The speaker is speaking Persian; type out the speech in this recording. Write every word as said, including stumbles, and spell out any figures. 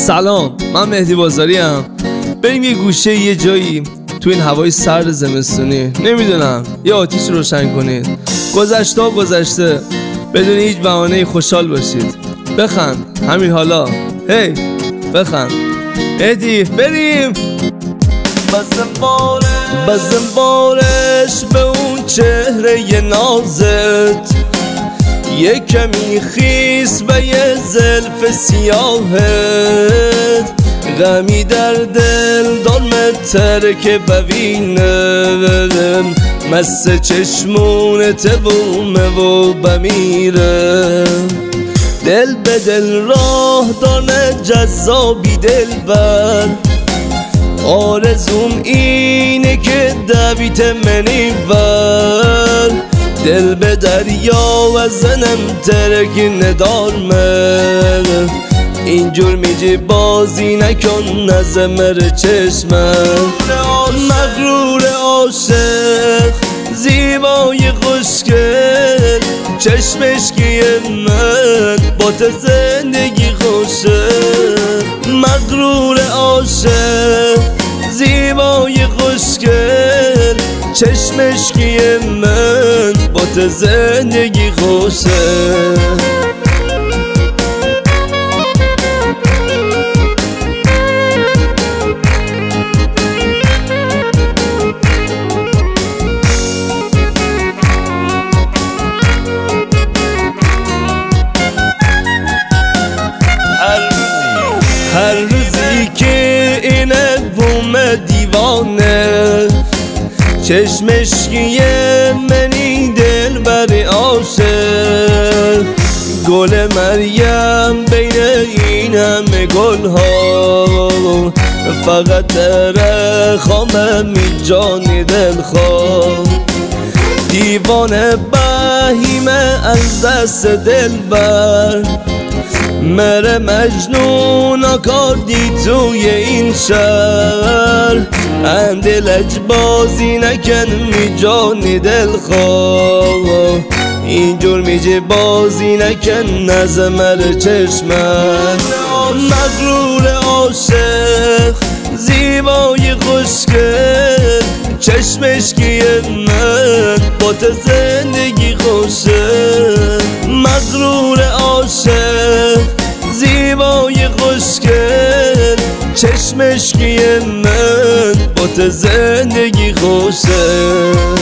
سلام، من مهدی بازاری ام. بریم یه گوشه یه جایی تو این هوای سرد زمستونی، نمیدونم، یه آتیش روشن کنید. گذشته ها گذشته، بدون هیچ بهانه‌ای خوشحال باشید. بخند، همین حالا. هی بخند. مهدی بریم. بزن بارش به اون چهره نازت، یه کمی خیس و یه زلف سیاهت، غمی در دل دارمتر که ببینم، مست چشمونت بومه و بمیره، دل به دل راه دانه جذابی دل بر، آرزوم اینه که دویت منی بر، دل به دریا و زنم ترک ندارمه، اینجور میجی بازی نکن نزمر چشمم. مغرور عاشق زیبای خوشگل، چشمش کیه من با تو زندگی خوشه. مغرور عاشق زیبای خوشگل، چشمش کیه من با تو زندگی خوشه. هر روزی که اینه بوم دیوانه، چشمش کیه منی دل بر عاشق، گل مریم بین این همه گل ها، فقط تره خامه می جانی دل خواه، دیوانه بهیمه از دست دل بر، مره مجنون آکاردی توی این شهر، اندی لجبازی نکن می جانی دل خواه، اینجور میجی بازی نکن نزمر چشمم. مغرور عاشق زیبای خوشگل، چشمش کیه من با تو زندگی خوشه. مغرور عاشق زیبای خوشگل، چشمش کیه من با تو زندگی خوشه.